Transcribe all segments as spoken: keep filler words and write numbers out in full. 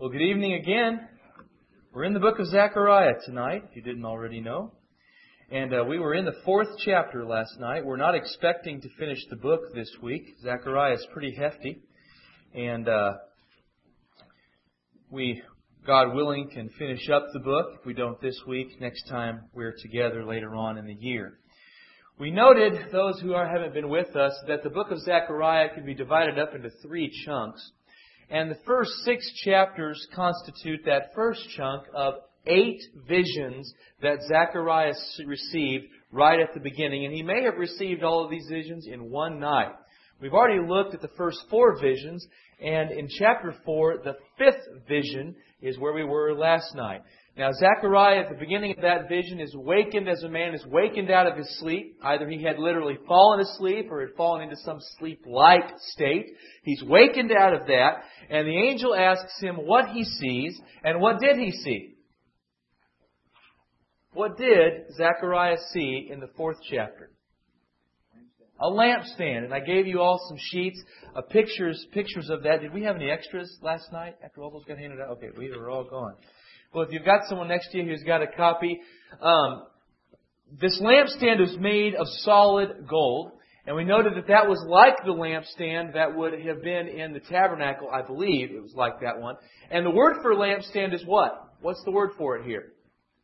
Well, good evening again. We're in the book of Zechariah tonight, if you didn't already know. And uh, we were in the fourth chapter last night. We're not expecting to finish the book this week. Zechariah is pretty hefty. And uh, we, God willing, can finish up the book. If we don't this week, next time we're together later on in the year. We noted, those who are, haven't been with us, that the book of Zechariah can be divided up into three chunks. And the first six chapters constitute that first chunk of eight visions that Zechariah received right at the beginning. And he may have received all of these visions in one night. We've already looked at the first four visions. And in chapter four, the fifth vision is where we were last night. Now, Zechariah, at the beginning of that vision, is wakened as a man is wakened out of his sleep. Either he had literally fallen asleep or had fallen into some sleep-like state. He's wakened out of that, and the angel asks him what he sees, and what did he see? What did Zechariah see in the fourth chapter? A lampstand. And I gave you all some sheets of pictures, pictures of that. Did we have any extras last night after all those got handed out? Okay, we were all gone. Well, if you've got someone next to you who's got a copy, um, this lampstand is made of solid gold. And we noted that that was like the lampstand that would have been in the tabernacle. I believe it was like that one. And the word for lampstand is what? What's the word for it here?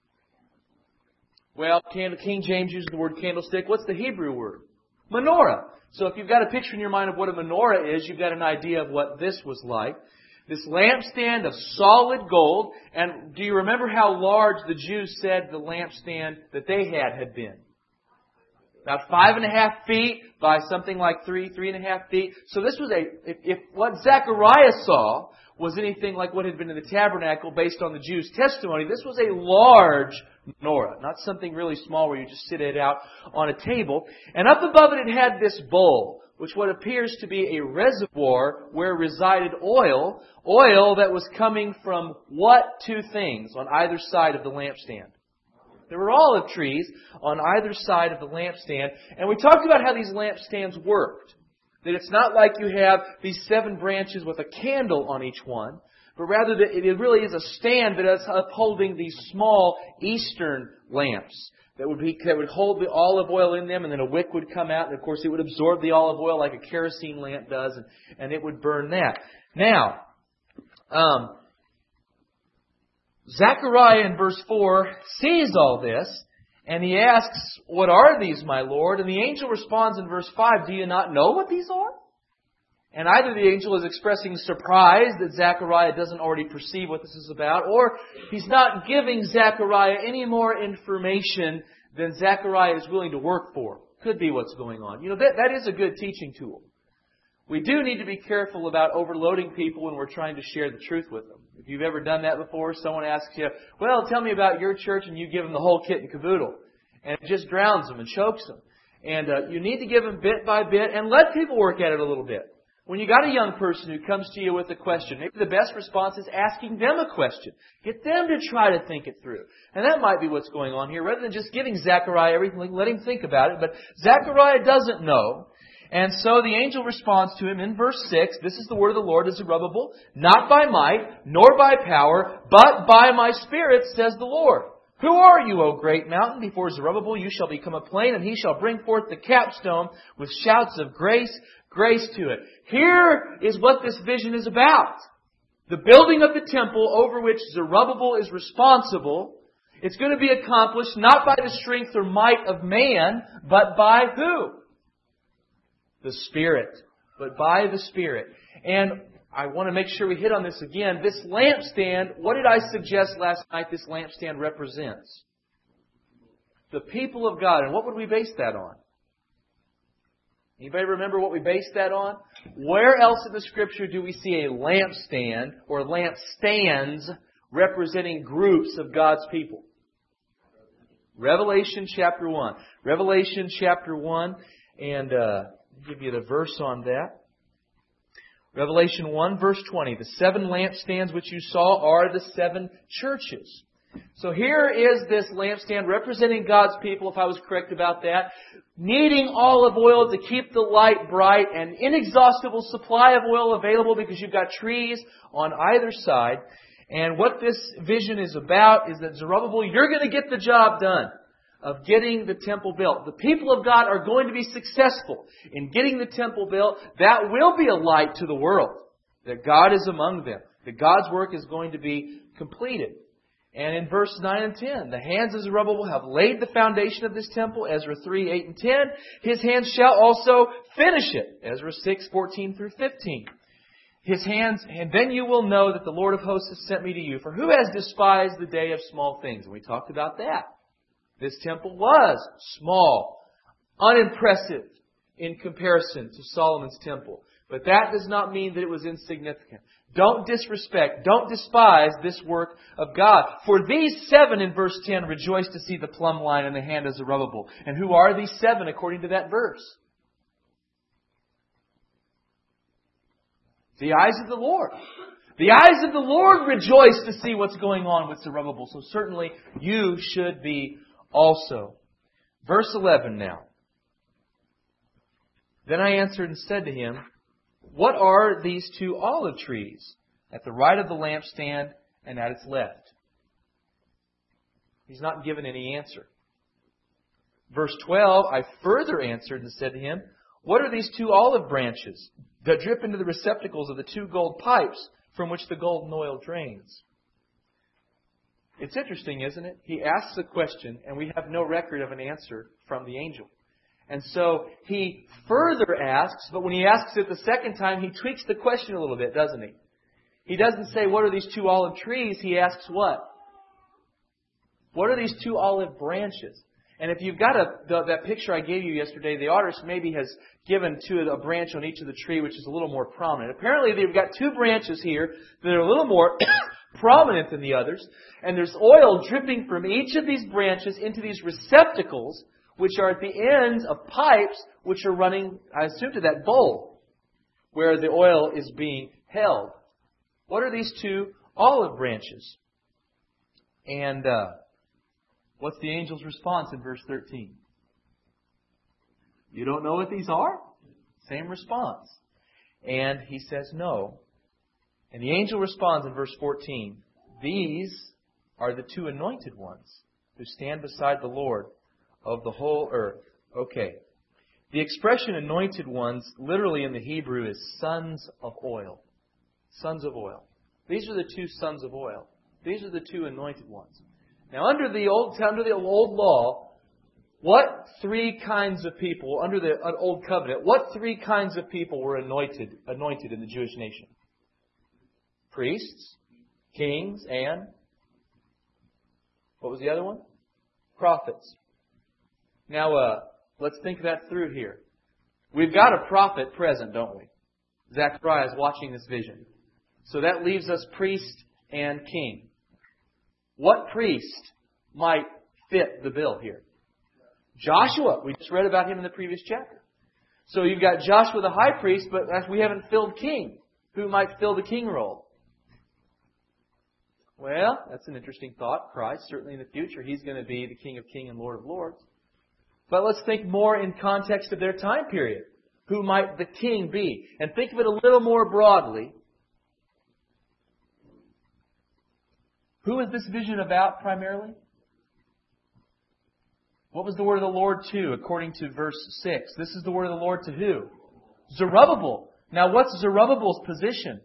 Well, King James uses the word candlestick. What's the Hebrew word? Menorah. So if you've got a picture in your mind of what a menorah is, you've got an idea of what this was like. This lampstand of solid gold. And do you remember how large the Jews said the lampstand that they had had been? About five and a half feet by something like three, three and a half feet. So this was a, if, if what Zechariah saw was anything like what had been in the tabernacle based on the Jews' testimony, this was a large menorah. Not something really small where you just sit it out on a table. And up above it, it had this bowl, which what appears to be a reservoir where resided oil, oil that was coming from what two things on either side of the lampstand? There were olive trees on either side of the lampstand, and we talked about how these lampstands worked. That it's not like you have these seven branches with a candle on each one, but rather that it really is a stand that is upholding these small Eastern lamps. That would be that would hold the olive oil in them, and then a wick would come out, and of course it would absorb the olive oil like a kerosene lamp does, and, and it would burn that. Now, um, Zechariah in verse four sees all this, and he asks, "What are these, my Lord?" And the angel responds in verse five, "Do you not know what these are?" And either the angel is expressing surprise that Zechariah doesn't already perceive what this is about, or he's not giving Zechariah any more information than Zechariah is willing to work for. Could be what's going on. You know, that, that is a good teaching tool. We do need to be careful about overloading people when we're trying to share the truth with them. If you've ever done that before, someone asks you, "Well, tell me about your church," and you give them the whole kit and caboodle. And it just drowns them and chokes them. And uh, you need to give them bit by bit and let people work at it a little bit. When you got a young person who comes to you with a question, maybe the best response is asking them a question. Get them to try to think it through. And that might be what's going on here. Rather than just giving Zechariah everything, let him think about it. But Zechariah doesn't know. And so the angel responds to him in verse six. "This is the word of the Lord to Zerubbabel, not by might, nor by power, but by my Spirit, says the Lord. Who are you, O great mountain? Before Zerubbabel you shall become a plain, and he shall bring forth the capstone with shouts of grace, grace to it." Here is what this vision is about. The building of the temple over which Zerubbabel is responsible. It's going to be accomplished not by the strength or might of man, but by who? The Spirit. But by the Spirit. And I want to make sure we hit on this again. This lampstand, what did I suggest last night this lampstand represents? The people of God. And what would we base that on? Anybody remember what we based that on? Where else in the Scripture do we see a lampstand or lampstands representing groups of God's people? Revelation chapter one. Revelation chapter one. And uh, I'll give you the verse on that. Revelation one verse twenty. "The seven lampstands which you saw are the seven churches." So here is this lampstand representing God's people, if I was correct about that, needing olive oil to keep the light bright, and inexhaustible supply of oil available because you've got trees on either side. And what this vision is about is that Zerubbabel, you're going to get the job done of getting the temple built. The people of God are going to be successful in getting the temple built. That will be a light to the world, that God is among them, that God's work is going to be completed. And in verse nine and ten, the hands of Zerubbabel have laid the foundation of this temple, Ezra three, eight and ten. His hands shall also finish it, Ezra six, fourteen through fifteen. His hands, and then you will know that the Lord of hosts has sent me to you. For who has despised the day of small things? And we talked about that. This temple was small, unimpressive in comparison to Solomon's temple. But that does not mean that it was insignificant. Don't disrespect, don't despise this work of God. For these seven in verse ten rejoice to see the plumb line in the hand of Zerubbabel. And who are these seven according to that verse? The eyes of the Lord. The eyes of the Lord rejoice to see what's going on with Zerubbabel. So certainly you should be also. Verse eleven now. Then I answered and said to him, what are these two olive trees at the right of the lampstand and at its left? He's not given any answer. Verse twelve, I further answered and said to him, what are these two olive branches that drip into the receptacles of the two gold pipes from which the golden oil drains? It's interesting, isn't it? He asks a question and we have no record of an answer from the angel. And so he further asks, but when he asks it the second time, he tweaks the question a little bit, doesn't he? He doesn't say, what are these two olive trees? He asks what? What are these two olive branches? And if you've got a, the, that picture I gave you yesterday, the artist maybe has given to it a branch on each of the tree, which is a little more prominent. Apparently they've got two branches here that are a little more prominent than the others. And there's oil dripping from each of these branches into these receptacles, which are at the ends of pipes which are running, I assume, to that bowl where the oil is being held. What are these two olive branches? And uh, what's the angel's response in verse thirteen? You don't know what these are? Same response. And he says no. And the angel responds in verse fourteen. These are the two anointed ones who stand beside the Lord of the whole earth. Okay. The expression anointed ones literally in the Hebrew is sons of oil. Sons of oil. These are the two sons of oil. These are the two anointed ones. Now under the old under the old law, what three kinds of people, under the old covenant, what three kinds of people were anointed anointed in the Jewish nation? Priests, kings, and what was the other one? Prophets. Now, uh, let's think that through here. We've got a prophet present, don't we? Zechariah is watching this vision. So that leaves us priest and king. What priest might fit the bill here? Joshua. We just read about him in the previous chapter. So you've got Joshua the high priest, but we haven't filled king. Who might fill the king role? Well, that's an interesting thought. Christ, certainly in the future, He's going to be the King of Kings and Lord of Lords. But let's think more in context of their time period. Who might the king be? And think of it a little more broadly. Who is this vision about primarily? What was the word of the Lord to, according to verse six? This is the word of the Lord to who? Zerubbabel. Now what's Zerubbabel's position?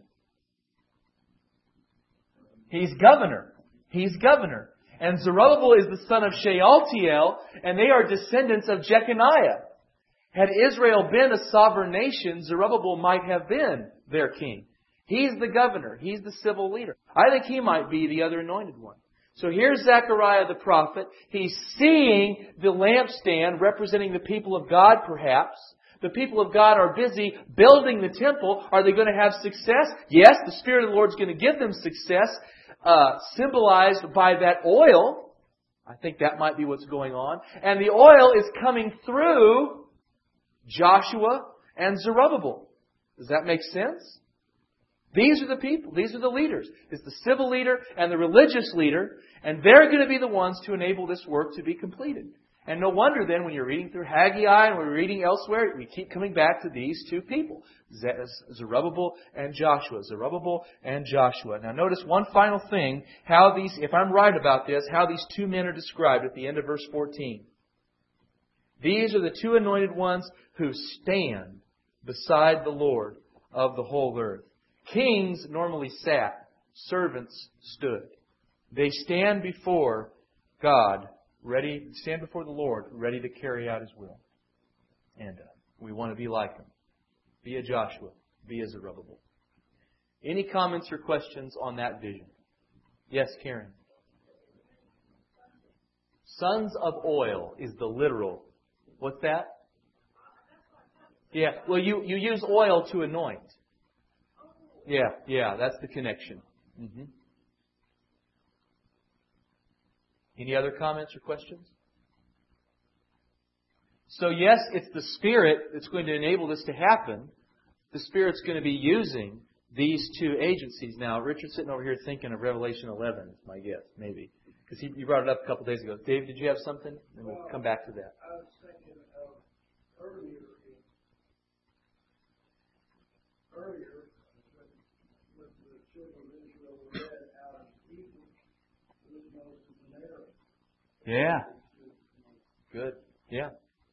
He's governor. He's governor. And Zerubbabel is the son of Shealtiel, and they are descendants of Jeconiah. Had Israel been a sovereign nation, Zerubbabel might have been their king. He's the governor. He's the civil leader. I think he might be the other anointed one. So here's Zechariah the prophet. He's seeing the lampstand representing the people of God, perhaps. The people of God are busy building the temple. Are they going to have success? Yes, the Spirit of the Lord is going to give them success, uh, symbolized by that oil. I think that might be what's going on. And the oil is coming through Joshua and Zerubbabel. Does that make sense? These are the people. These are the leaders. It's the civil leader and the religious leader. And they're going to be the ones to enable this work to be completed. And no wonder then when you're reading through Haggai and we're reading elsewhere, we keep coming back to these two people. Zerubbabel and Joshua. Zerubbabel and Joshua. Now notice one final thing, how these, if I'm right about this, how these two men are described at the end of verse fourteen. These are the two anointed ones who stand beside the Lord of the whole earth. Kings normally sat. Servants stood. They stand before God, ready, stand before the Lord, ready to carry out His will. And uh, we want to be like Him. Be a Joshua. Be a Zerubbabel. Any comments or questions on that vision? Yes, Karen. Sons of oil is the literal. What's that? Yeah, well, you, you use oil to anoint. Yeah, yeah, that's the connection. Mm-hmm. Any other comments or questions? So yes, it's the Spirit that's going to enable this to happen. The Spirit's going to be using these two agencies. Now, Richard's sitting over here thinking of Revelation eleven, is my guess, maybe. Because he, you brought it up a couple of days ago. Dave, did you have something? And we'll come back to that. I was thinking of earlier, earlier, with the children of Israel were led out of Egypt, with Moses and Aaron. Yeah. Good. Yeah.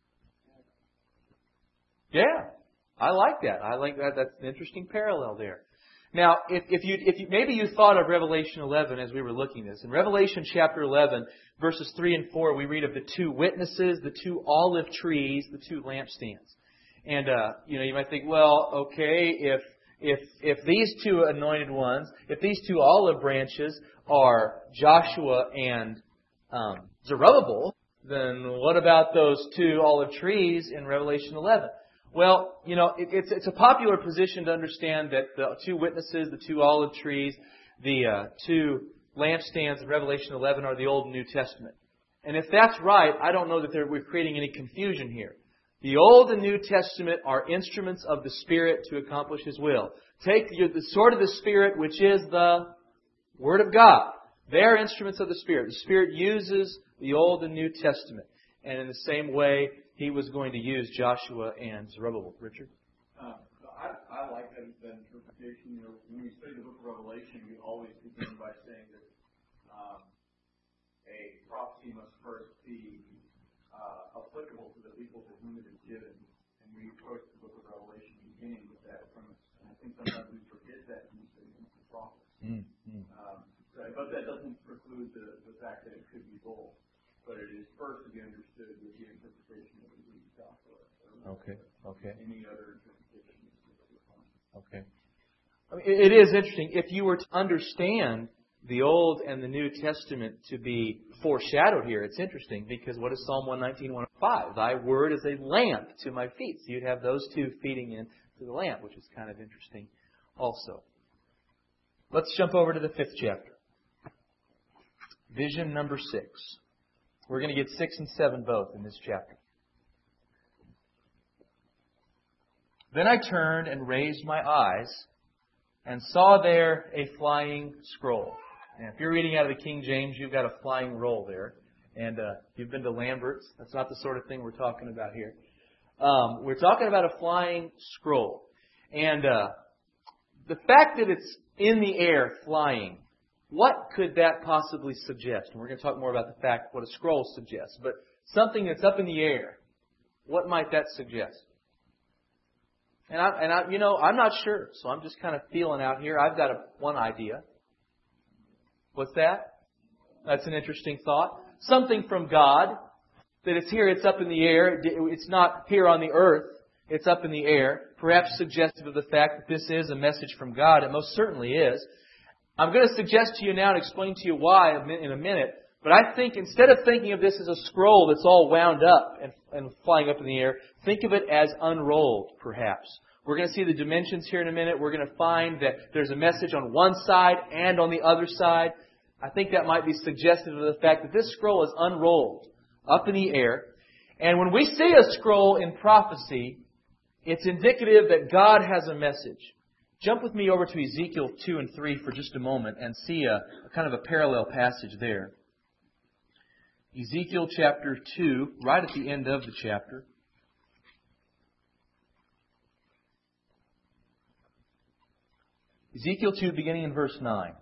Yeah. I like that. I like that. That's an interesting parallel there. Now, if, if you, if you, maybe you thought of Revelation eleven as we were looking at this. In Revelation chapter eleven, verses three and four, we read of the two witnesses, the two olive trees, the two lampstands. And, uh, you know, you might think, well, okay, if, if, if these two anointed ones, if these two olive branches are Joshua and, um, Zerubbabel, then what about those two olive trees in Revelation eleven? Well, you know, it, it's it's a popular position to understand that the two witnesses, the two olive trees, the uh, two lampstands of Revelation eleven are the Old and New Testament. And if that's right, I don't know that we're creating any confusion here. The Old and New Testament are instruments of the Spirit to accomplish His will. Take the, the sword of the Spirit, which is the Word of God. They're instruments of the Spirit. The Spirit uses the Old and New Testament. And in the same way, He was going to use Joshua and Zerubbabel. Richard? Uh, I, I like that, that interpretation. You know, when we study the book of Revelation, we always begin by saying that um, a prophecy must first be uh, applicable to the people to whom it is given. And we approach the book of Revelation beginning with that premise. And I think sometimes we forget that in the study of the prophets. Mm-hmm. Um, so, but that doesn't preclude the, the fact that it could be both. But it is first to be understood with the interpretation of the Greek Joshua. Okay. Okay. Any other interpretation? Okay. I mean, it is interesting. If you were to understand the Old and the New Testament to be foreshadowed here, it's interesting because what is Psalm one nineteen, one oh five? Thy word is a lamp to my feet. So you'd have those two feeding into the lamp, which is kind of interesting also. Let's jump over to the fifth chapter. Vision number six. We're going to get six and seven both in this chapter. Then I turned and raised my eyes and saw there a flying scroll. And if you're reading out of the King James, you've got a flying roll there. And uh, if you've been to Lambert's, that's not the sort of thing we're talking about here. Um, we're talking about a flying scroll. And uh, the fact that it's in the air flying, what could that possibly suggest? And we're going to talk more about the fact what a scroll suggests. But something that's up in the air, what might that suggest? And I, and I, you know, I'm not sure, so I'm just kind of feeling out here. I've got a, one idea. What's that? That's an interesting thought. Something from God, that it's here, it's up in the air. It's not here on the earth. It's up in the air. Perhaps suggestive of the fact that this is a message from God. It most certainly is. I'm going to suggest to you now and explain to you why in a minute. But I think instead of thinking of this as a scroll that's all wound up and, and flying up in the air, think of it as unrolled, perhaps. We're going to see the dimensions here in a minute. We're going to find that there's a message on one side and on the other side. I think that might be suggestive of the fact that this scroll is unrolled up in the air. And when we see a scroll in prophecy, it's indicative that God has a message jump with me over to Ezekiel two and three for just a moment and see a, a kind of a parallel passage there. Ezekiel chapter two, right at the end of the chapter. Ezekiel two, beginning in verse nine.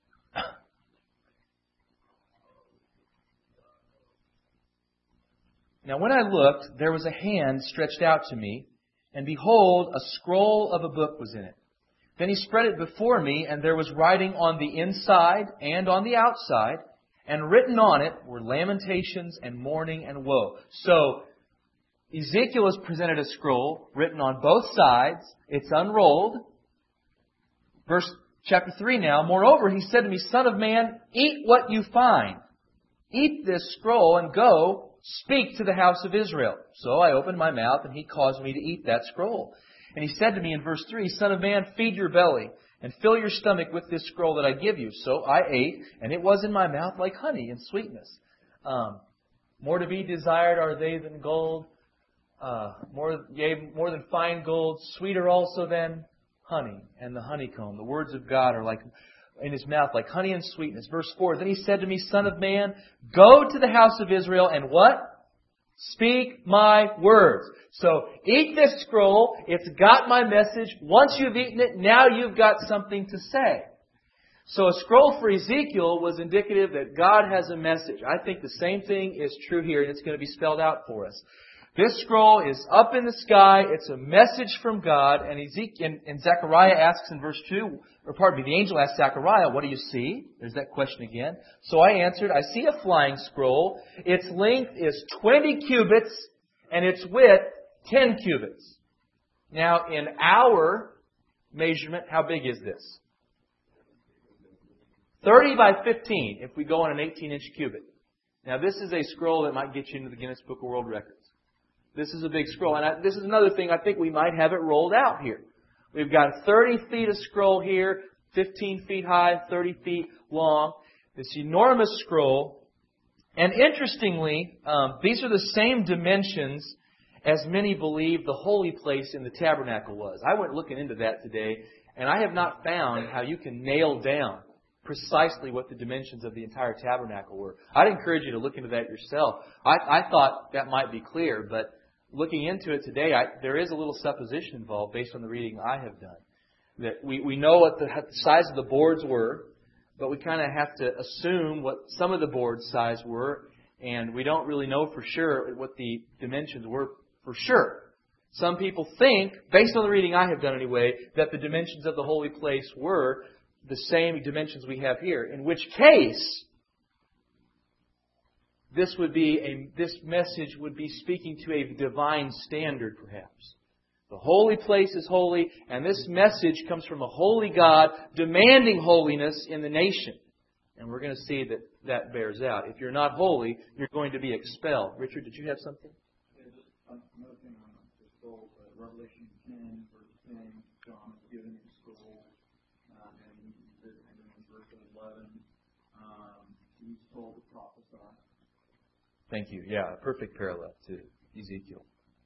Now when I looked, there was a hand stretched out to me, and behold, a scroll of a book was in it. Then he spread it before me, and there was writing on the inside and on the outside, and written on it were lamentations and mourning and woe. So Ezekiel is presented a scroll written on both sides. It's unrolled. Verse chapter three now, moreover, he said to me, Son of man, eat what you find. Eat this scroll and go speak to the house of Israel. So I opened my mouth, and he caused me to eat that scroll. And he said to me in verse three, Son of man, feed your belly, and fill your stomach with this scroll that I give you. So I ate, and it was in my mouth like honey and sweetness. Um, more to be desired are they than gold, uh, more, yea, more than fine gold, sweeter also than honey and the honeycomb. The words of God are like in his mouth like honey and sweetness. Verse four, Then he said to me, Son of man, go to the house of Israel and what? Speak my words. So eat this scroll. It's got my message. Once you've eaten it, now you've got something to say. So a scroll for Ezekiel was indicative that God has a message. I think the same thing is true here, and it's going to be spelled out for us. This scroll is up in the sky. It's a message from God. And Ezekiel and, and Zechariah asks in verse two, or pardon me, the angel asks Zechariah, what do you see? There's that question again. So I answered, I see a flying scroll. Its length is twenty cubits and its width ten cubits. Now in our measurement, how big is this? thirty by fifteen if we go on an eighteen inch cubit. Now this is a scroll that might get you into the Guinness Book of World Records. This is a big scroll. And I, this is another thing, I think we might have it rolled out here. We've got thirty feet of scroll here, fifteen feet high, thirty feet long. This enormous scroll. And interestingly, um, these are the same dimensions as many believe the holy place in the tabernacle was. I went looking into that today, and I have not found how you can nail down precisely what the dimensions of the entire tabernacle were. I'd encourage you to look into that yourself. I, I thought that might be clear, but looking into it today, I, there is a little supposition involved based on the reading I have done. That we, we know what the, what the size of the boards were, but we kind of have to assume what some of the boards' size were, and we don't really know for sure what the dimensions were for sure. Some people think, based on the reading I have done anyway, that the dimensions of the holy place were the same dimensions we have here. In which case, this would be a this message would be speaking to a divine standard, perhaps. The holy place is holy, and this message comes from a holy God demanding holiness in the nation. And we're going to see that that bears out. If you're not holy, you're going to be expelled. Richard, did you have something? Yeah, just another thing on the scroll, uh, Revelation ten, verse ten, John is given the scroll, uh, and, and in verse eleven, um, he's told to prophesy. Thank you. Yeah, a perfect parallel to Ezekiel.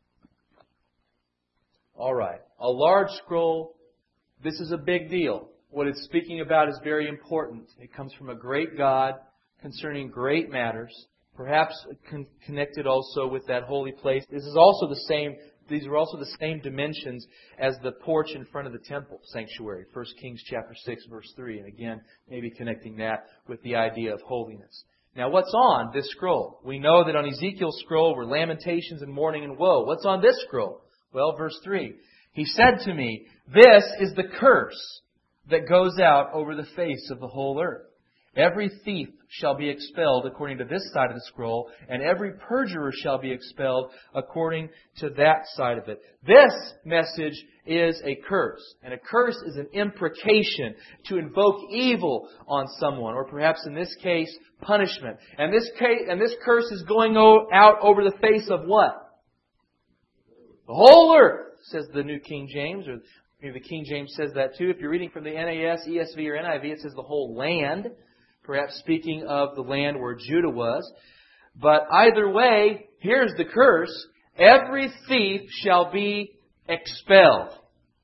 All right. A large scroll. This is a big deal. What it's speaking about is very important. It comes from a great God concerning great matters, perhaps con- connected also with that holy place. This is also the same. These are also the same dimensions as the porch in front of the temple sanctuary, First Kings chapter six, verse three. And again, maybe connecting that with the idea of holiness. Now, what's on this scroll? We know that on Ezekiel's scroll were lamentations and mourning and woe. What's on this scroll? Well, verse three. He said to me, this is the curse that goes out over the face of the whole earth. Every thief shall be expelled according to this side of the scroll, and every perjurer shall be expelled according to that side of it. This message is a curse, and a curse is an imprecation to invoke evil on someone, or perhaps in this case, punishment. And this case, and this curse is going out over the face of what? The whole earth, says the New King James, or maybe the King James says that too. If you're reading from the N A S, E S V, or N I V, it says the whole land. Perhaps speaking of the land where Judah was. But either way, here's the curse. Every thief shall be expelled.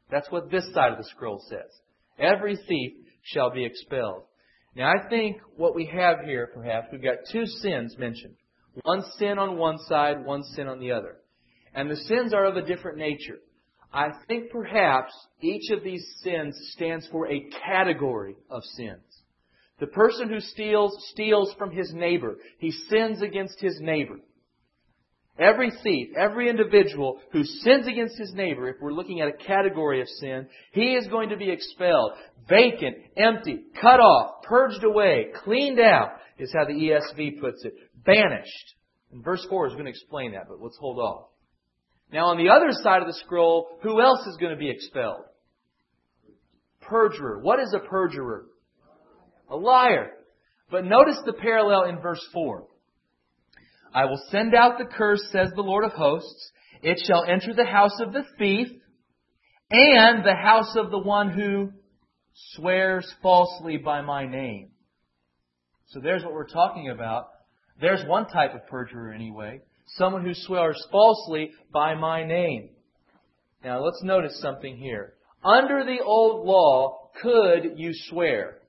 That's what this side of the scroll says. Every thief shall be expelled. Now I think what we have here, perhaps, we've got two sins mentioned. One sin on one side, one sin on the other. And the sins are of a different nature. I think perhaps each of these sins stands for a category of sins. The person who steals, steals from his neighbor. He sins against his neighbor. Every thief, every individual who sins against his neighbor, if we're looking at a category of sin, he is going to be expelled. Vacant, empty, cut off, purged away, cleaned out, is how the E S V puts it. Banished. And verse four is going to explain that, but let's hold off. Now on the other side of the scroll, who else is going to be expelled? Perjurer. What is a perjurer? A liar. But notice the parallel in verse four. I will send out the curse, says the Lord of hosts. It shall enter the house of the thief and the house of the one who swears falsely by my name. So there's what we're talking about. There's one type of perjurer anyway. Someone who swears falsely by my name. Now let's notice something here. Under the old law, could you swear?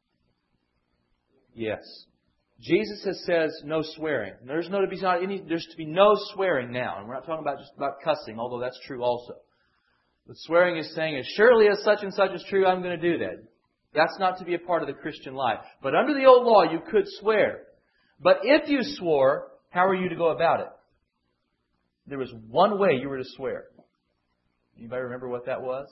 Yes. Jesus has says no swearing. There's no to be not any. There's to be no swearing now, and we're not talking about just about cussing, although that's true also. But swearing is saying, as surely as such and such is true, I'm going to do that. That's not to be a part of the Christian life. But under the old law, you could swear. But if you swore, how are you to go about it? There was one way you were to swear. Anybody remember what that was?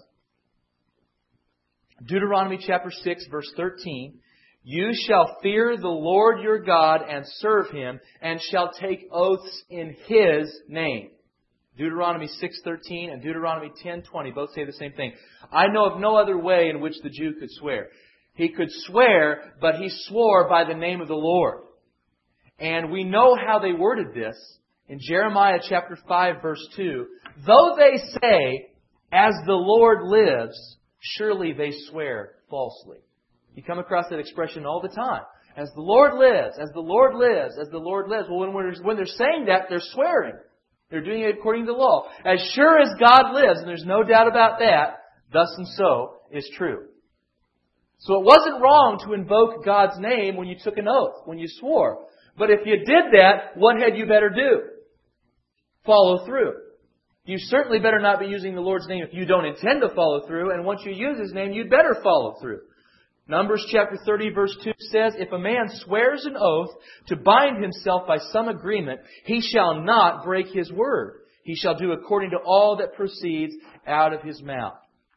Deuteronomy chapter six, verse thirteen. You shall fear the Lord your God and serve Him, and shall take oaths in His name. Deuteronomy six thirteen and Deuteronomy ten twenty both say the same thing. I know of no other way in which the Jew could swear. He could swear, but he swore by the name of the Lord. And we know how they worded this in Jeremiah chapter five, verse two. Though they say, as the Lord lives, surely they swear falsely. You come across that expression all the time. As the Lord lives, as the Lord lives, as the Lord lives. Well, when, we're, when they're saying that, they're swearing. They're doing it according to the law. As sure as God lives, and there's no doubt about that, thus and so is true. So it wasn't wrong to invoke God's name when you took an oath, when you swore. But if you did that, what had you better do? Follow through. You certainly better not be using the Lord's name if you don't intend to follow through. And once you use His name, you'd better follow through. Numbers chapter thirty verse two says, if a man swears an oath to bind himself by some agreement, he shall not break his word. He shall do according to all that proceeds out of his mouth.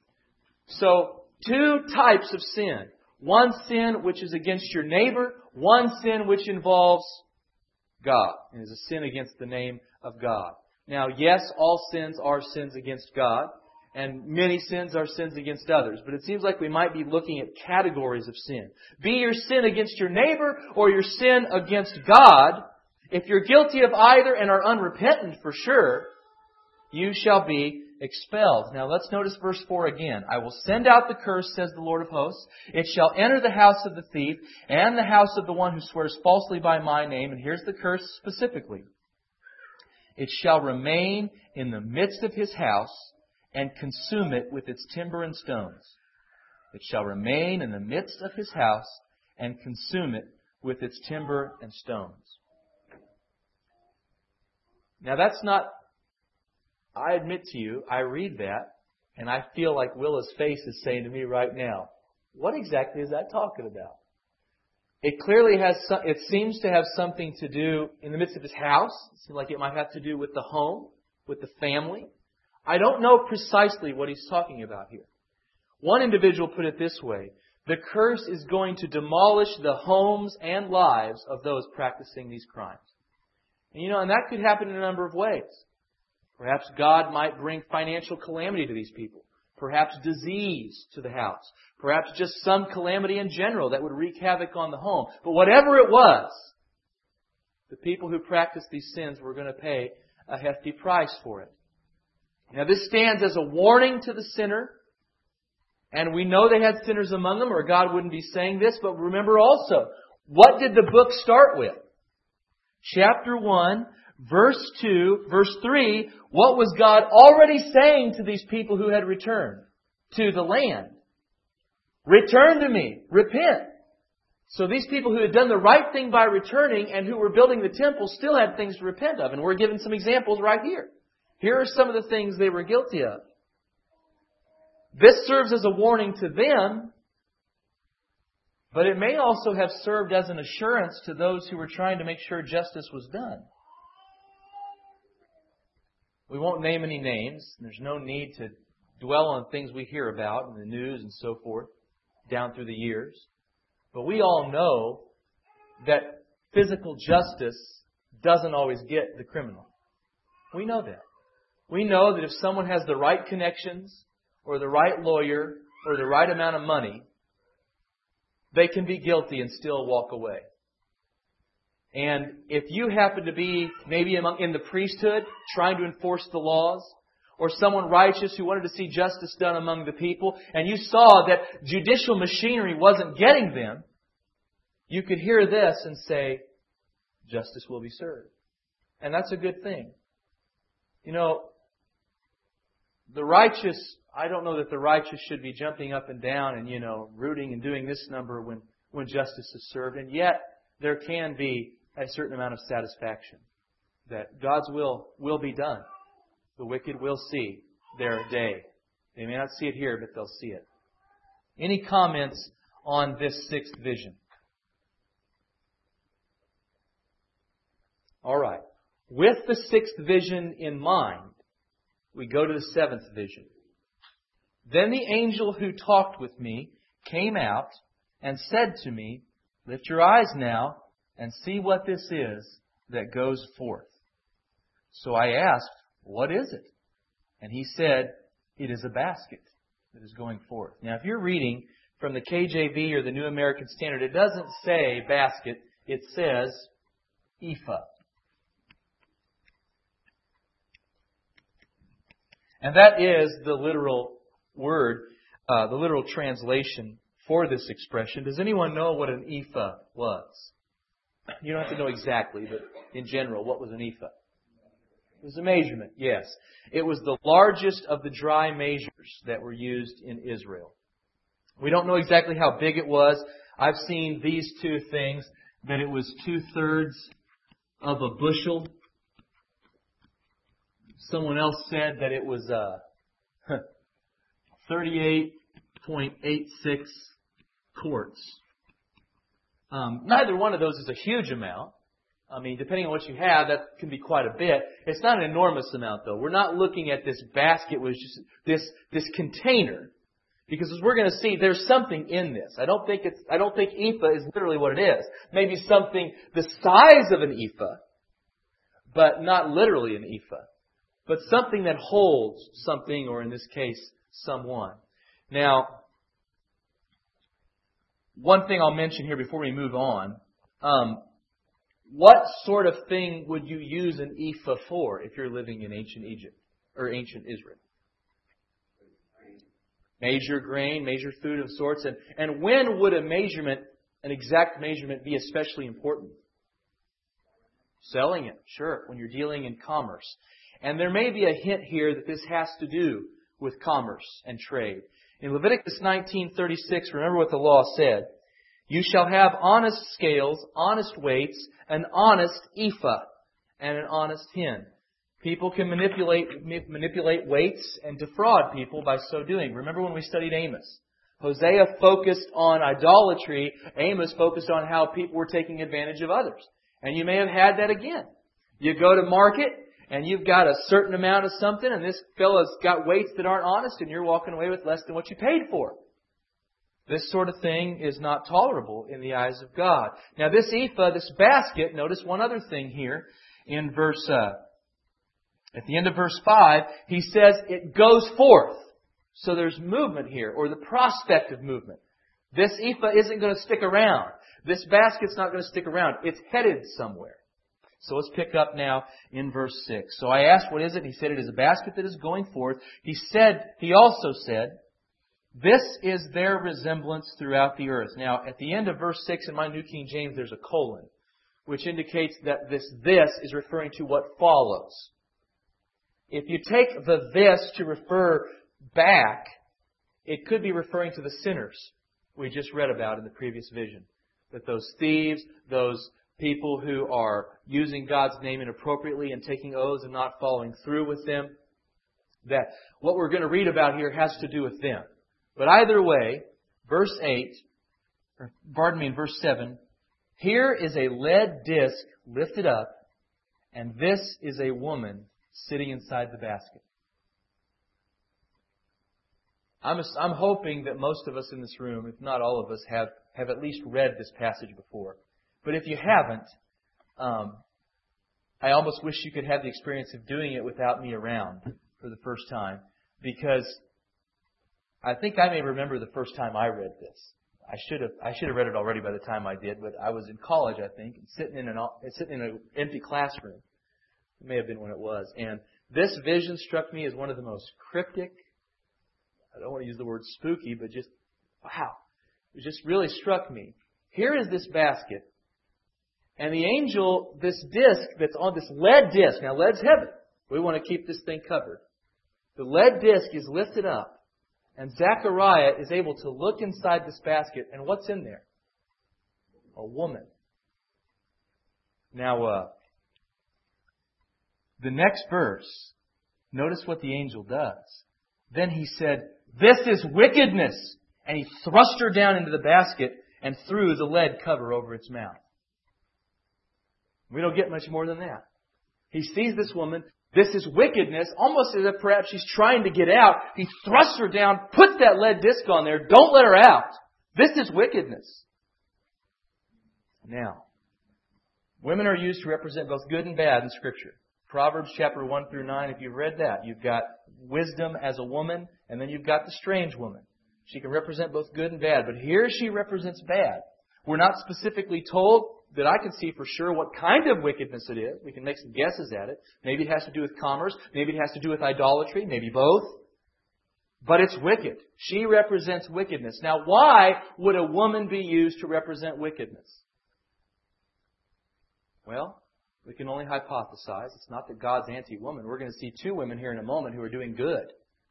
So, two types of sin. One sin which is against your neighbor. One sin which involves God. And is a sin against the name of God. Now, yes, all sins are sins against God. And many sins are sins against others. But it seems like we might be looking at categories of sin. Be your sin against your neighbor or your sin against God. If you're guilty of either and are unrepentant for sure, you shall be expelled. Now let's notice verse four again. I will send out the curse, says the Lord of hosts. It shall enter the house of the thief and the house of the one who swears falsely by my name. And here's the curse specifically. It shall remain in the midst of his house and consume it with its timber and stones. It shall remain in the midst of his house and consume it with its timber and stones. Now that's not, I admit to you, I read that and I feel like Willa's face is saying to me right now, what exactly is that talking about? It clearly has, some, it seems to have something to do in the midst of his house. It seems like it might have to do with the home, with the family. I don't know precisely what he's talking about here. One individual put it this way. The curse is going to demolish the homes and lives of those practicing these crimes. And you know, and that could happen in a number of ways. Perhaps God might bring financial calamity to these people. Perhaps disease to the house. Perhaps just some calamity in general that would wreak havoc on the home. But whatever it was, the people who practiced these sins were going to pay a hefty price for it. Now this stands as a warning to the sinner. And we know they had sinners among them, or God wouldn't be saying this. But remember also, what did the book start with? Chapter one, verse two, verse three. What was God already saying to these people who had returned? to the land. Return to me. Repent. So these people who had done the right thing by returning and who were building the temple still had things to repent of. And we're given some examples right here. Here are some of the things they were guilty of. This serves as a warning to them, but it may also have served as an assurance to those who were trying to make sure justice was done. We won't name any names. There's no need to dwell on things we hear about in the news and so forth down through the years. But we all know that physical justice doesn't always get the criminal. We know that. We know that if someone has the right connections or the right lawyer or the right amount of money, they can be guilty and still walk away. And if you happen to be maybe among, in the priesthood trying to enforce the laws, or someone righteous who wanted to see justice done among the people, and you saw that judicial machinery wasn't getting them, you could hear this and say, justice will be served. And that's a good thing. You know, the righteous, I don't know that the righteous should be jumping up and down and, you know, rooting and doing this number when, when justice is served. And yet, there can be a certain amount of satisfaction that God's will will be done. The wicked will see their day. They may not see it here, but they'll see it. Any comments on this sixth vision? All right. With the sixth vision in mind, we go to the seventh vision. Then the angel who talked with me came out and said to me, lift your eyes now and see what this is that goes forth. So I asked, what is it? And he said, it is a basket that is going forth. Now, if you're reading from the K J V or the New American Standard, it doesn't say basket. It says ephah. And that is the literal word, uh, the literal translation for this expression. Does anyone know what an ephah was? You don't have to know exactly, but in general, what was an ephah? It was a measurement, yes. It was the largest of the dry measures that were used in Israel. We don't know exactly how big it was. I've seen these two things, that it was two-thirds of a bushel. Someone else said that it was uh, thirty-eight point eight six quarts. Um, neither one of those is a huge amount. I mean, depending on what you have, that can be quite a bit. It's not an enormous amount, though. We're not looking at this basket, which is this this container, because as we're going to see, there's something in this. I don't think it's. I don't think ephah is literally what it is. Maybe something the size of an ephah, but not literally an ephah, but something that holds something, or in this case, someone. Now, one thing I'll mention here before we move on. Um, What sort of thing would you use an ephah for if you're living in ancient Egypt or ancient Israel? Measure grain, measure food of sorts. And, and when would a measurement, an exact measurement, be especially important? Selling it, sure, when you're dealing in commerce. And there may be a hint here that this has to do with commerce and trade. In Leviticus nineteen thirty-six, remember what the law said. You shall have honest scales, honest weights, an honest ephah, and an honest hin. People can manipulate manipulate weights and defraud people by so doing. Remember when we studied Amos? Hosea focused on idolatry. Amos focused on how people were taking advantage of others. And you may have had that again. You go to market and you've got a certain amount of something, and this fellow's got weights that aren't honest, and you're walking away with less than what you paid for. This sort of thing is not tolerable in the eyes of God. Now this ephah, this basket, notice one other thing here in verse, uh, at the end of verse five, he says it goes forth. So there's movement here, or the prospect of movement. This ephah isn't going to stick around. This basket's not going to stick around. It's headed somewhere. So let's pick up now in verse six. So I asked, what is it? He said, it is a basket that is going forth. He said, he also said, this is their resemblance throughout the earth. Now, at the end of verse six in my New King James, there's a colon, which indicates that this this is referring to what follows. If you take the this to refer back, it could be referring to the sinners we just read about in the previous vision. That those thieves, those people who are using God's name inappropriately and taking oaths and not following through with them, that what we're going to read about here has to do with them. But either way, verse eight, or pardon me, in verse seven, here is a lead disc lifted up, and this is a woman sitting inside the basket. I'm, I'm hoping that most of us in this room, if not all of us, have, have at least read this passage before. But if you haven't, um, I almost wish you could have the experience of doing it without me around for the first time, because I think I may remember the first time I read this. I should have I should have read it already by the time I did, but I was in college, I think, and sitting in an sitting in an empty classroom. It may have been when it was, and this vision struck me as one of the most cryptic. I don't want to use the word spooky, but just wow, it just really struck me. Here is this basket. And the angel, this disc that's on this lead disc. Now, lead's heavy. We want to keep this thing covered. The lead disc is lifted up. And Zechariah is able to look inside this basket. And what's in there? A woman. Now, uh, the next verse, notice what the angel does. Then he said, "This is wickedness." And he thrust her down into the basket and threw the lead cover over its mouth. We don't get much more than that. He sees this woman. This is wickedness, almost as if perhaps she's trying to get out. He thrusts her down, puts that lead disc on there. Don't let her out. This is wickedness. Now, women are used to represent both good and bad in Scripture. Proverbs chapter one through nine, if you've read that, you've got wisdom as a woman, and then you've got the strange woman. She can represent both good and bad, but here she represents bad. We're not specifically told that I can see for sure what kind of wickedness it is. We can make some guesses at it. Maybe it has to do with commerce. Maybe it has to do with idolatry. Maybe both. But it's wicked. She represents wickedness. Now, why would a woman be used to represent wickedness? Well, we can only hypothesize. It's not that God's anti-woman. We're going to see two women here in a moment who are doing good.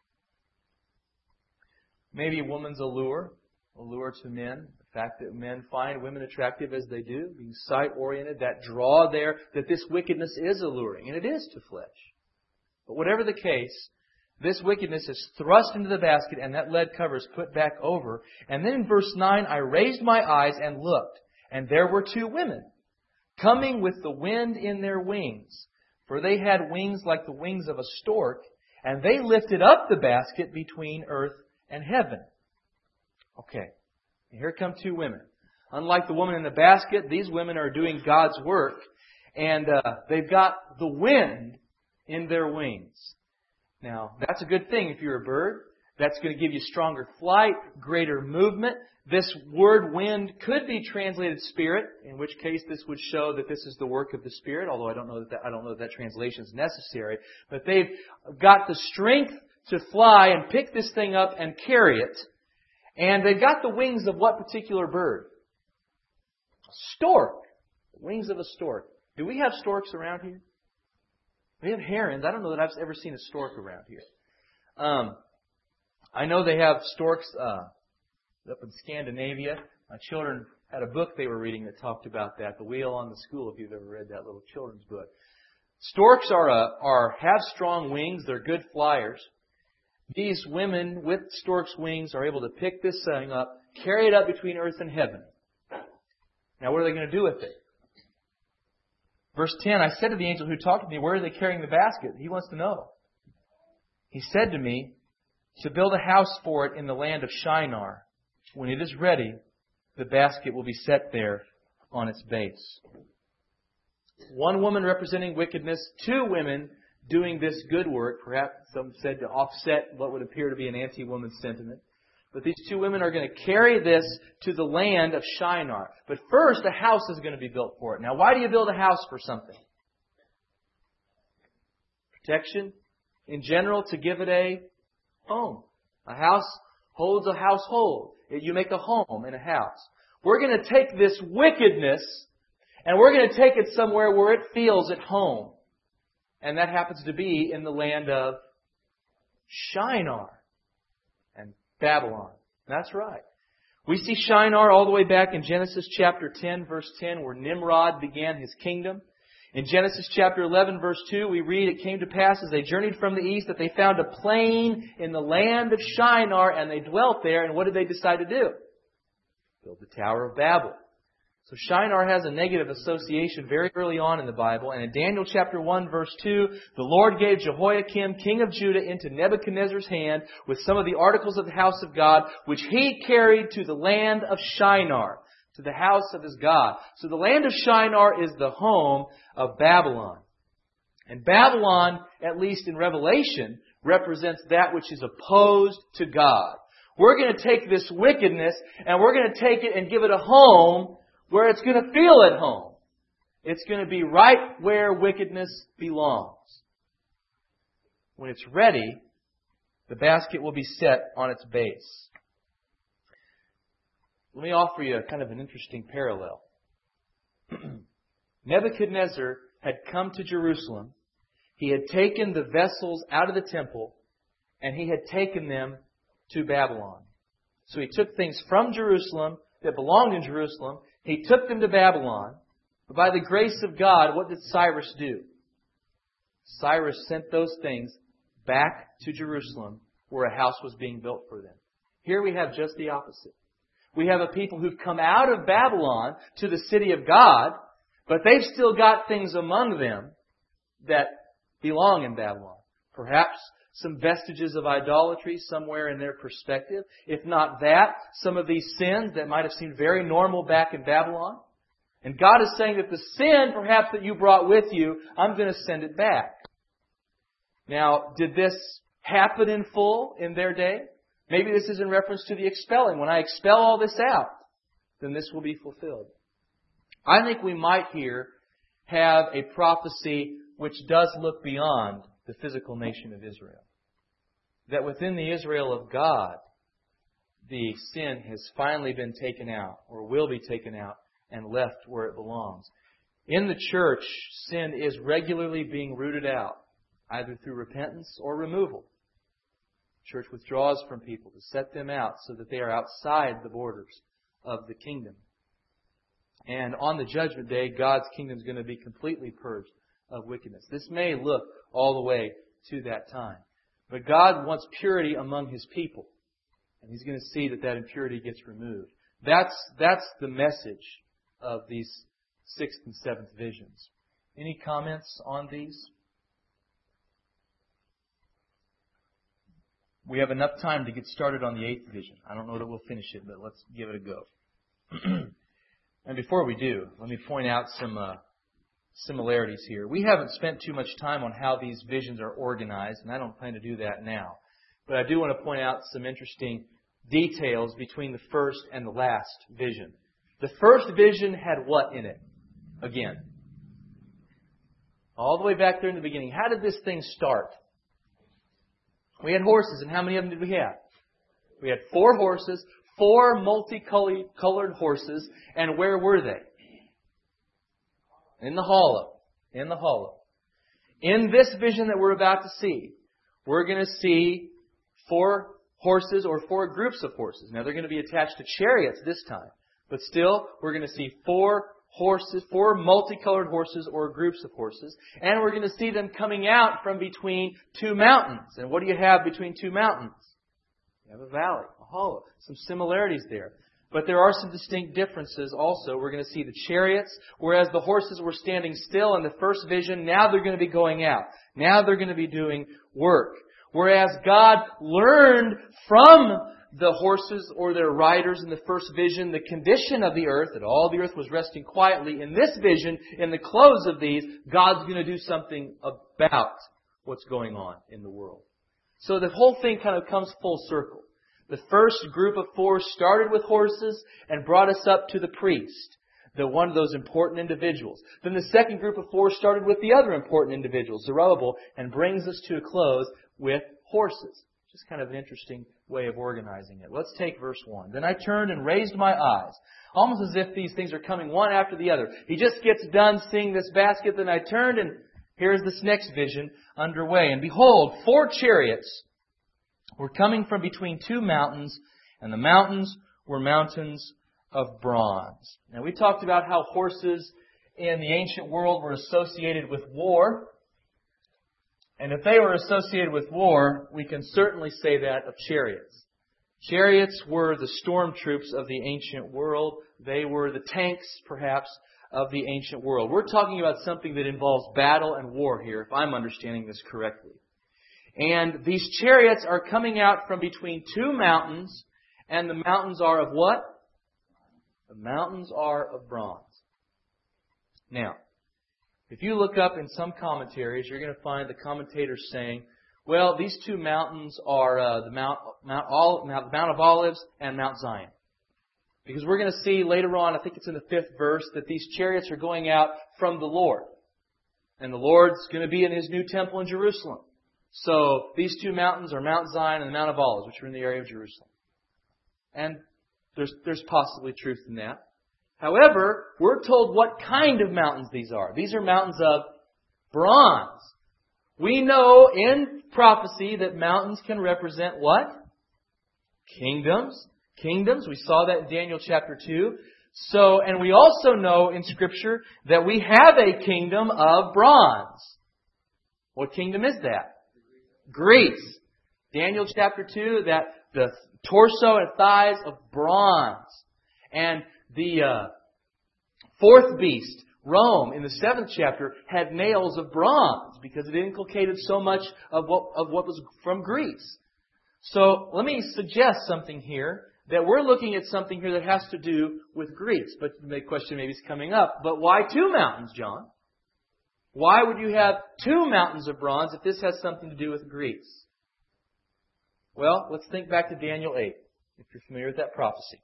Maybe a woman's allure, allure to men. The fact that men find women attractive as they do, being sight-oriented, that draw there, that this wickedness is alluring, and it is to flesh. But whatever the case, this wickedness is thrust into the basket, and that lead cover is put back over. And then in verse nine, I raised my eyes and looked, and there were two women, coming with the wind in their wings. For they had wings like the wings of a stork, and they lifted up the basket between earth and heaven. Okay, and here come two women. Unlike the woman in the basket, these women are doing God's work, and uh, they've got the wind in their wings. Now, that's a good thing if you're a bird. That's going to give you stronger flight, greater movement. This word wind could be translated spirit, in which case this would show that this is the work of the Spirit, although I don't know that, that I don't know that, that translation is necessary. But they've got the strength to fly and pick this thing up and carry it. And they've got the wings of what particular bird? A stork. The wings of a stork. Do we have storks around here? We have herons. I don't know that I've ever seen a stork around here. Um, I know they have storks uh, up in Scandinavia. My children had a book they were reading that talked about that. The Wheel on the School, if you've ever read that little children's book. Storks are a, are have strong wings. They're good flyers. These women with stork's wings are able to pick this thing up, carry it up between earth and heaven. Now, what are they going to do with it? Verse ten, I said to the angel who talked to me, where are they carrying the basket? He wants to know. He said to me, to build a house for it in the land of Shinar. When it is ready, the basket will be set there on its base. One woman representing wickedness, two women doing this good work, perhaps some said to offset what would appear to be an anti-woman sentiment. But these two women are going to carry this to the land of Shinar. But first, a house is going to be built for it. Now, why do you build a house for something? Protection. In general, to give it a home. A house holds a household. You make a home in a house. We're going to take this wickedness and we're going to take it somewhere where it feels at home. And that happens to be in the land of Shinar. And Babylon. That's right. We see Shinar all the way back in Genesis chapter ten, verse ten, where Nimrod began his kingdom. In Genesis chapter eleven, verse two, we read, "It came to pass as they journeyed from the east that they found a plain in the land of Shinar, and they dwelt there." And what did they decide to do? Build the Tower of Babel. So Shinar has a negative association very early on in the Bible. And in Daniel chapter one, verse two, "The Lord gave Jehoiakim, king of Judah, into Nebuchadnezzar's hand with some of the articles of the house of God, which he carried to the land of Shinar," to the house of his God. So the land of Shinar is the home of Babylon. And Babylon, at least in Revelation, represents that which is opposed to God. We're going to take this wickedness and we're going to take it and give it a home where it's going to feel at home. It's going to be right where wickedness belongs. When it's ready, the basket will be set on its base. Let me offer you a kind of an interesting parallel. Nebuchadnezzar had come to Jerusalem. He had taken the vessels out of the temple, and he had taken them to Babylon. So he took things from Jerusalem that belonged in Jerusalem. He took them to Babylon. But by the grace of God, what did Cyrus do? Cyrus sent those things back to Jerusalem, where a house was being built for them. Here we have just the opposite. We have a people who've come out of Babylon to the city of God, but they've still got things among them that belong in Babylon. Perhaps some vestiges of idolatry somewhere in their perspective. If not that, some of these sins that might have seemed very normal back in Babylon. And God is saying that the sin, perhaps, that you brought with you, I'm going to send it back. Now, did this happen in full in their day? Maybe this is in reference to the expelling. When I expel all this out, then this will be fulfilled. I think we might here have a prophecy which does look beyond the physical nation of Israel. That within the Israel of God, the sin has finally been taken out, or will be taken out, and left where it belongs. In the church, sin is regularly being rooted out, either through repentance or removal. The church withdraws from people to set them out so that they are outside the borders of the kingdom. And on the judgment day, God's kingdom is going to be completely purged of wickedness. This may look all the way to that time. But God wants purity among His people. And He's going to see that that impurity gets removed. That's, that's the message of these sixth and seventh visions. Any comments on these? We have enough time to get started on the eighth vision. I don't know that we'll finish it, but let's give it a go. And before we do, let me point out some uh, similarities here. We haven't spent too much time on how these visions are organized, and I don't plan to do that now. But I do want to point out some interesting details between the first and the last vision. The first vision had what in it? Again, all the way back there in the beginning. How did this thing start? We had horses, and how many of them did we have? We had four horses, four multicolored horses, and where were they? In the hollow. In the hollow. In this vision that we're about to see, we're going to see four horses or four groups of horses. Now, they're going to be attached to chariots this time. But still, we're going to see four horses, four multicolored horses or groups of horses. And we're going to see them coming out from between two mountains. And what do you have between two mountains? You have a valley, a hollow. Some similarities there. But there are some distinct differences also. We're going to see the chariots, whereas the horses were standing still in the first vision. Now they're going to be going out. Now they're going to be doing work. Whereas God learned from the horses or their riders in the first vision the condition of the earth, that all the earth was resting quietly. In this vision, in the close of these, God's going to do something about what's going on in the world. So the whole thing kind of comes full circle. The first group of four started with horses and brought us up to the priest, the one of those important individuals. Then the second group of four started with the other important individual, Zerubbabel, and brings us to a close with horses. Just kind of an interesting way of organizing it. Let's take verse one. Then I turned and raised my eyes, almost as if these things are coming one after the other. He just gets done seeing this basket, then I turned, and here's this next vision underway. And behold, four chariots were coming from between two mountains, and the mountains were mountains of bronze. Now, we talked about how horses in the ancient world were associated with war. And if they were associated with war, we can certainly say that of chariots. Chariots were the storm troops of the ancient world. They were the tanks, perhaps, of the ancient world. We're talking about something that involves battle and war here, if I'm understanding this correctly. And these chariots are coming out from between two mountains, and the mountains are of what? The mountains are of bronze. Now, if you look up in some commentaries, you're going to find the commentators saying, well, these two mountains are uh, the Mount, Mount, Ol- Mount, Mount of Olives and Mount Zion. Because we're going to see later on, I think it's in the fifth verse, that these chariots are going out from the Lord. And the Lord's going to be in His new temple in Jerusalem. So these two mountains are Mount Zion and the Mount of Olives, which are in the area of Jerusalem. And there's, there's possibly truth in that. However, we're told what kind of mountains these are. These are mountains of bronze. We know in prophecy that mountains can represent what? Kingdoms. Kingdoms. We saw that in Daniel chapter two. So, and we also know in Scripture that we have a kingdom of bronze. What kingdom is that? Greece. Daniel chapter two, that the torso and thighs of bronze. And the uh, fourth beast, Rome, in the seventh chapter, had nails of bronze because it inculcated so much of what, of what was from Greece. So let me suggest something here, that we're looking at something here that has to do with Greece. But the question maybe is coming up, but why two mountains, John? Why would you have two mountains of bronze if this has something to do with Greece? Well, let's think back to Daniel eight, if you're familiar with that prophecy.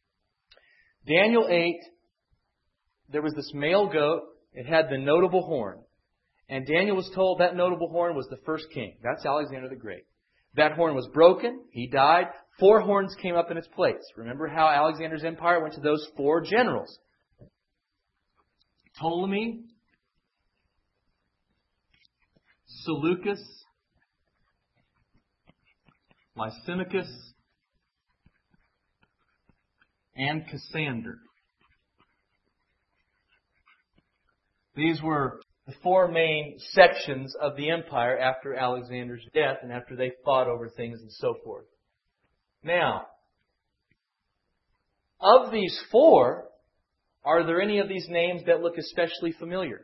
Daniel eight, there was this male goat. It had the notable horn. And Daniel was told that notable horn was the first king. That's Alexander the Great. That horn was broken. He died. Four horns came up in its place. Remember how Alexander's empire went to those four generals. Ptolemy, Seleucus, Lysimachus, and Cassander. These were the four main sections of the empire after Alexander's death and after they fought over things and so forth. Now, of these four, are there any of these names that look especially familiar?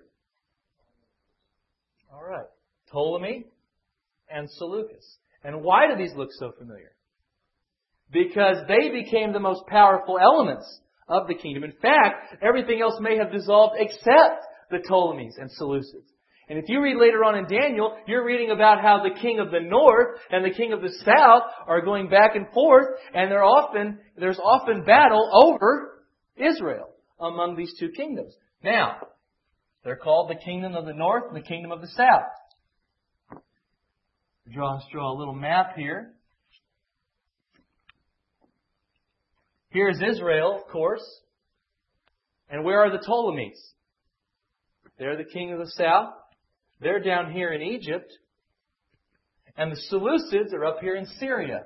All right. Ptolemy and Seleucus. And why do these look so familiar? Because they became the most powerful elements of the kingdom. In fact, everything else may have dissolved except the Ptolemies and Seleucids. And if you read later on in Daniel, you're reading about how the king of the north and the king of the south are going back and forth, and they're often, there's often battle over Israel among these two kingdoms. Now, they're called the kingdom of the north and the kingdom of the south. Draw, let's draw a little map here. Here's Israel, of course. And where are the Ptolemies? They're the king of the south. They're down here in Egypt. And the Seleucids are up here in Syria.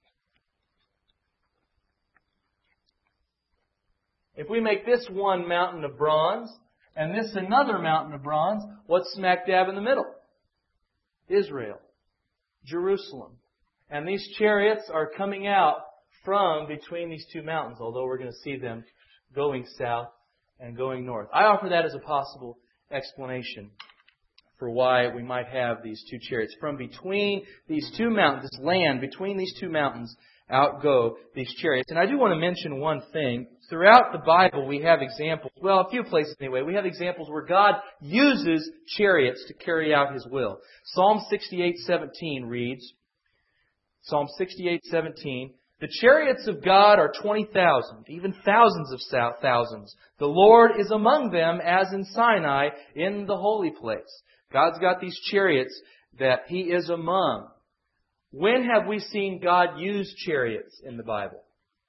If we make this one mountain of bronze, and this another mountain of bronze, what's smack dab in the middle? Israel. Jerusalem. And these chariots are coming out from between these two mountains, although we're going to see them going south and going north. I offer that as a possible explanation for why we might have these two chariots. From between these two mountains, this land between these two mountains, out go these chariots. And I do want to mention one thing. Throughout the Bible, we have examples, well, a few places anyway, we have examples where God uses chariots to carry out His will. Psalm sixty-eight seventeen reads, Psalm sixty-eight seventeen, "The chariots of God are twenty thousand, even thousands of thousands. The Lord is among them as in Sinai in the holy place." God's got these chariots that He is among. When have we seen God use chariots in the Bible?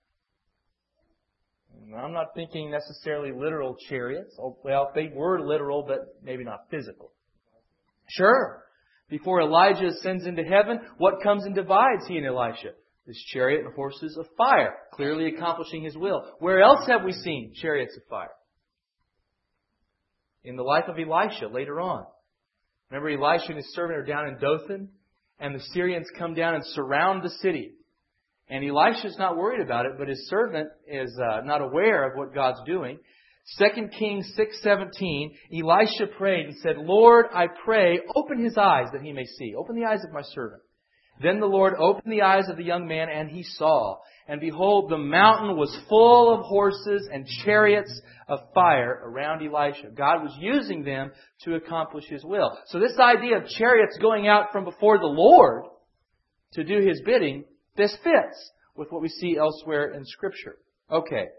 I'm not thinking necessarily literal chariots. Well, they were literal, but maybe not physical. Sure. Before Elijah ascends into heaven, what comes and divides he and Elisha? This chariot and horses of fire, clearly accomplishing His will. Where else have we seen chariots of fire? In the life of Elisha, later on. Remember, Elisha and his servant are down in Dothan, and the Syrians come down and surround the city. And Elisha's not worried about it, but his servant is uh, not aware of what God's doing. Second Kings six seventeen, Elisha prayed and said, Lord, I pray, open his eyes that he may see. Open the eyes of my servant. Then the Lord opened the eyes of the young man, and he saw. And behold, the mountain was full of horses and chariots of fire around Elisha. God was using them to accomplish His will. So this idea of chariots going out from before the Lord to do His bidding, this fits with what we see elsewhere in Scripture. Okay.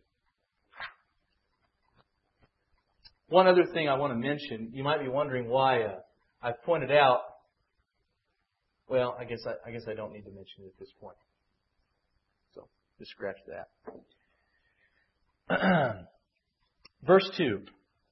One other thing I want to mention, you might be wondering why uh, I pointed out, well, I guess I, I guess I don't need to mention it at this point. So, just scratch that. Verse two.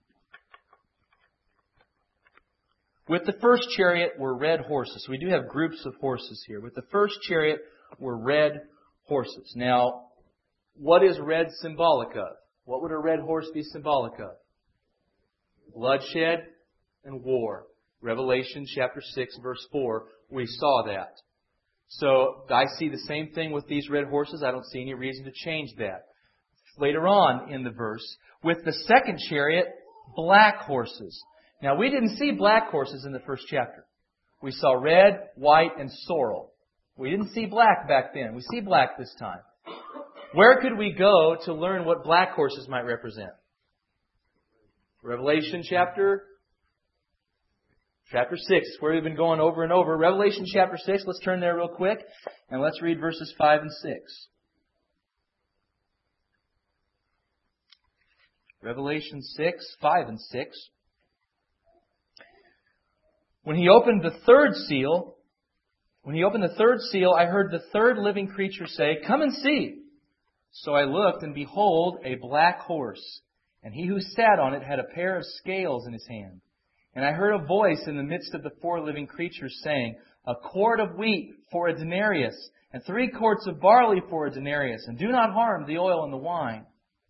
With the first chariot were red horses. So we do have groups of horses here. With the first chariot were red horses. Now, what is red symbolic of? What would a red horse be symbolic of? Bloodshed and war. Revelation chapter six, verse four, we saw that. So I see the same thing with these red horses. I don't see any reason to change that. Later on in the verse, with the second chariot, black horses. Now we didn't see black horses in the first chapter. We saw red, white, and sorrel. We didn't see black back then. We see black this time. Where could we go to learn what black horses might represent? Revelation chapter chapter six, where we've been going over and over. Revelation chapter six, let's turn there real quick, and let's read verses five and six. Revelation six, five and six. When he opened the third seal, when he opened the third seal, I heard the third living creature say, Come and see. So I looked, and behold, a black horse. And he who sat on it had a pair of scales in his hand. And I heard a voice in the midst of the four living creatures saying, A quart of wheat for a denarius, and three quarts of barley for a denarius, and do not harm the oil and the wine.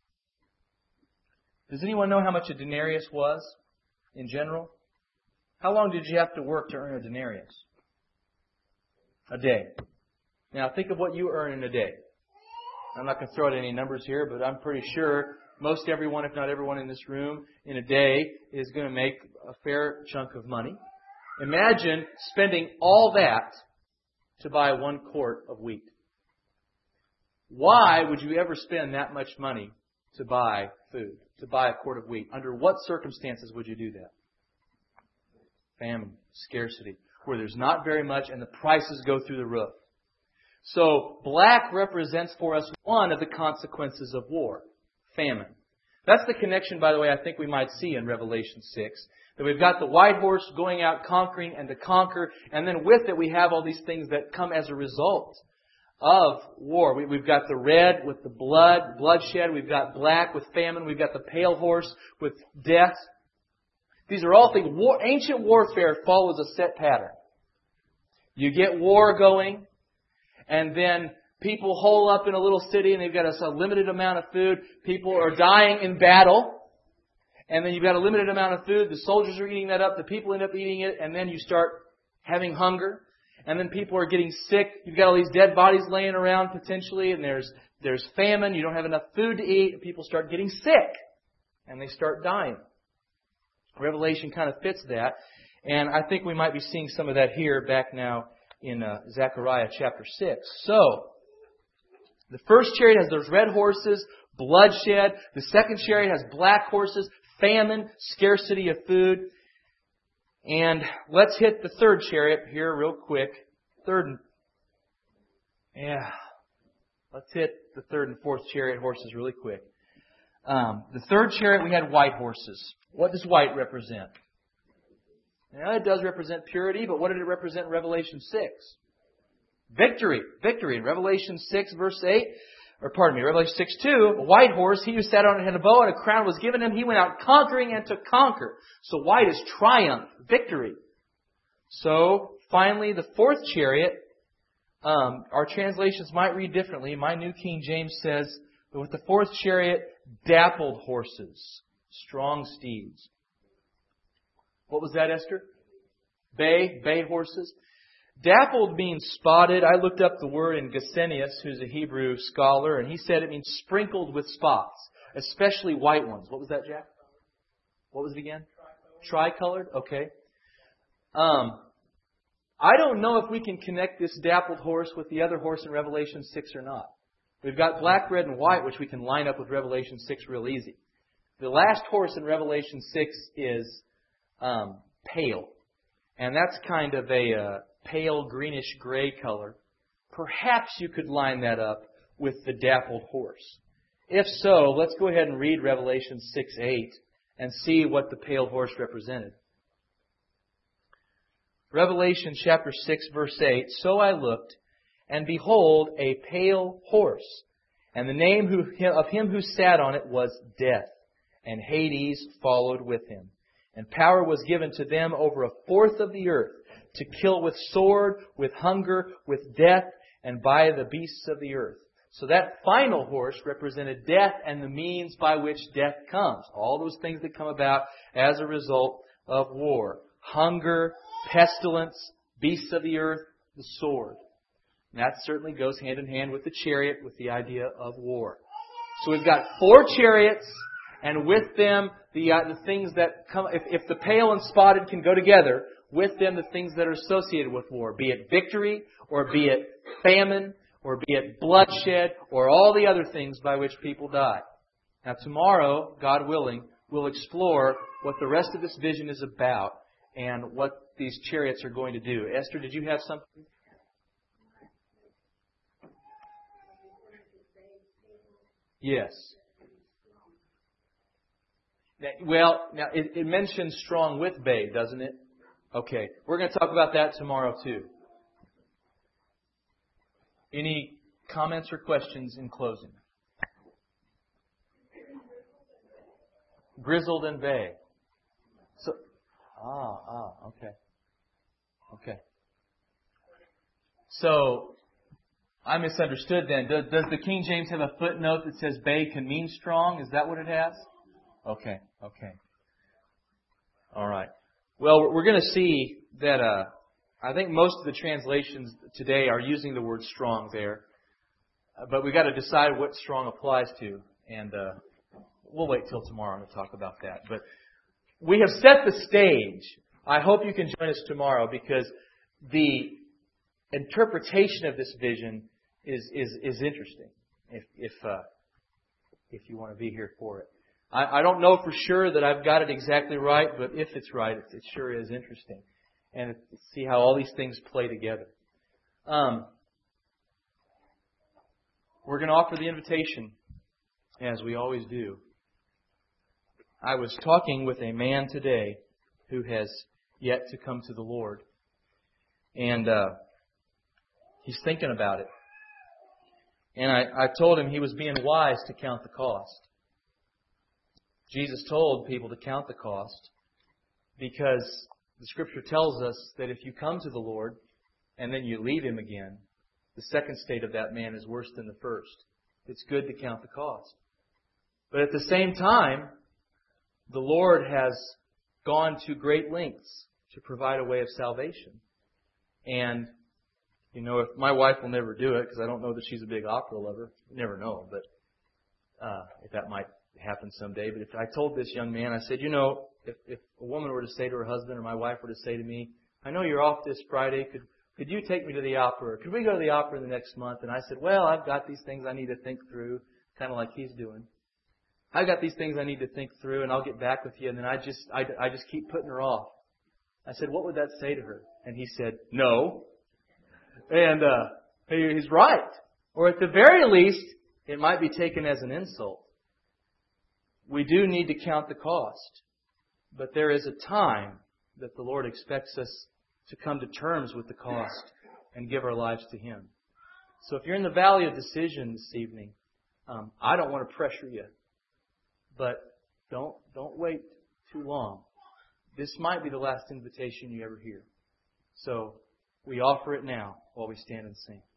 Does anyone know how much a denarius was in general? How long did you have to work to earn a denarius? A day. Now think of what you earn in a day. I'm not going to throw out any numbers here, but I'm pretty sure most everyone, if not everyone in this room, in a day is going to make a fair chunk of money. Imagine spending all that to buy one quart of wheat. Why would you ever spend that much money to buy food, to buy a quart of wheat? Under what circumstances would you do that? Famine, scarcity, where there's not very much and the prices go through the roof. So black represents for us one of the consequences of war. Famine. That's the connection, by the way, I think we might see in Revelation six. That we've got the white horse going out conquering and to conquer, and then with it we have all these things that come as a result of war. We, we've got the red with the blood, bloodshed. We've got black with famine. We've got the pale horse with death. These are all things. War, ancient warfare follows a set pattern. You get war going, and then people hole up in a little city and they've got a, a limited amount of food. People are dying in battle. And then you've got a limited amount of food. The soldiers are eating that up. The people end up eating it. And then you start having hunger. And then people are getting sick. You've got all these dead bodies laying around potentially. And there's there's famine. You don't have enough food to eat. People start getting sick. And they start dying. Revelation kind of fits that. And I think we might be seeing some of that here back now in uh, Zechariah chapter six. So, the first chariot has those red horses, bloodshed. The second chariot has black horses, famine, scarcity of food. And let's hit the third chariot here real quick. Third, yeah, let's hit the third and fourth chariot horses really quick. Um, the third chariot, we had white horses. What does white represent? Now, it does represent purity, but what did it represent in Revelation six? Victory. Victory. In Revelation six, verse eight, or pardon me, Revelation six two, a white horse, he who sat on it had a bow and a crown was given him. He went out conquering and to conquer. So white is triumph, victory. So, finally, the fourth chariot, um, our translations might read differently. My New King James says, but with the fourth chariot, dappled horses, strong steeds. What was that, Esther? Bay, bay horses. Dappled means spotted. I looked up the word in Gesenius, who's a Hebrew scholar, and he said it means sprinkled with spots, especially white ones. What was that, Jack? What was it again? Tricolored. Okay. Um, I don't know if we can connect this dappled horse with the other horse in Revelation six or not. We've got black, red, and white, which we can line up with Revelation six real easy. The last horse in Revelation six is um, pale. And that's kind of a uh, pale greenish gray color. Perhaps you could line that up with the dappled horse. If so, let's go ahead and read Revelation six eight and see what the pale horse represented. Revelation chapter six verse eight, So I looked, and behold, a pale horse, and the name who, of him who sat on it was Death, and Hades followed with him. And power was given to them over a fourth of the earth, to kill with sword, with hunger, with death, and by the beasts of the earth. So that final horse represented death and the means by which death comes. All those things that come about as a result of war. Hunger, pestilence, beasts of the earth, the sword. And that certainly goes hand in hand with the chariot, with the idea of war. So we've got four chariots, and with them the uh, the things that come. If, if the pale and spotted can go together, with them the things that are associated with war, be it victory, or be it famine, or be it bloodshed, or all the other things by which people die. Now tomorrow, God willing, we'll explore what the rest of this vision is about and what these chariots are going to do. Esther, did you have something? Yes. Well, now it, it mentions strong with bay, doesn't it? Okay. We're going to talk about that tomorrow too. Any comments or questions in closing? Grizzled and bay. So, ah, ah, okay. Okay. So, I misunderstood then. Does, does the King James have a footnote that says bay can mean strong? Is that what it has? Okay, okay. All right. Well, we're going to see that uh, I think most of the translations today are using the word strong there. Uh, but we've got to decide what strong applies to. And uh, we'll wait till tomorrow to talk about that. But we have set the stage. I hope you can join us tomorrow because the interpretation of this vision is is, is interesting. If if uh, if you want to be here for it, I, I don't know for sure that I've got it exactly right, but if it's right, it, it sure is interesting, and see how all these things play together. Um, we're going to offer the invitation, as we always do. I was talking with a man today who has yet to come to the Lord, and uh, he's thinking about it. And I, I told him he was being wise to count the cost. Jesus told people to count the cost because the Scripture tells us that if you come to the Lord and then you leave Him again, the second state of that man is worse than the first. It's good to count the cost. But at the same time, the Lord has gone to great lengths to provide a way of salvation. And, you know, if my wife will never do it, because I don't know that she's a big opera lover. You never know, but uh, if that might happen someday. But if I told this young man, I said, you know, if, if a woman were to say to her husband or my wife were to say to me, I know you're off this Friday, could could you take me to the opera? Could we go to the opera in the next month? And I said, well, I've got these things I need to think through, kind of like he's doing. I've got these things I need to think through, and I'll get back with you. And then I just I, I just keep putting her off. I said, what would that say to her? And he said, no. And uh, he, he's right. Or at the very least, it might be taken as an insult. We do need to count the cost. But there is a time that the Lord expects us to come to terms with the cost and give our lives to Him. So if you're in the valley of decision this evening, um, I don't want to pressure you. But don't don't wait too long. This might be the last invitation you ever hear. So we offer it now while we stand and sing.